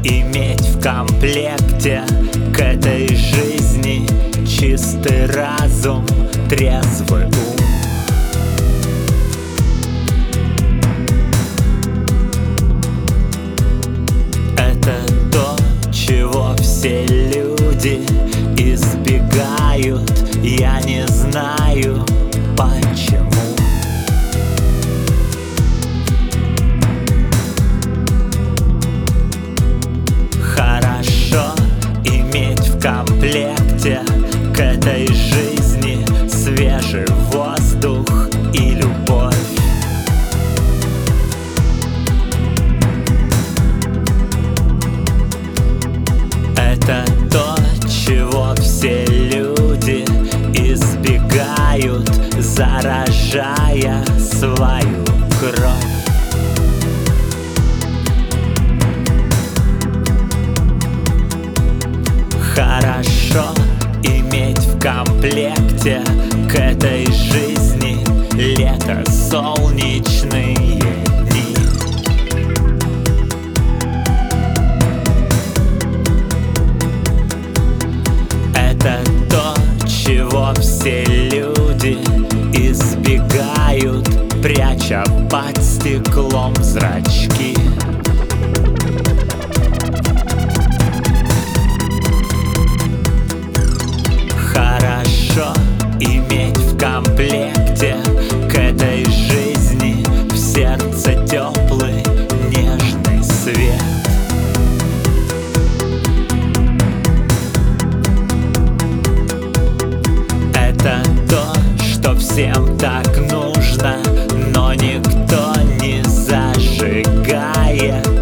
иметь в комплекте к этой жизни чистый разум, трезвый ум. Это то, чего все люди избегают, я не знаю почему. Хорошо иметь в комплекте к этой жизни свежий воздух и любовь. Это то, чего все люди избегают, заражая свою кровь. Хорошо иметь в комплекте к этой жизни лето, солнечные дни. Это то, чего все люди избегают, пряча под стеклом зрачки. Хорошо иметь в комплекте к этой жизни в сердце теплый нежный свет. Это то, что всем так нужно, но никто не зажигает.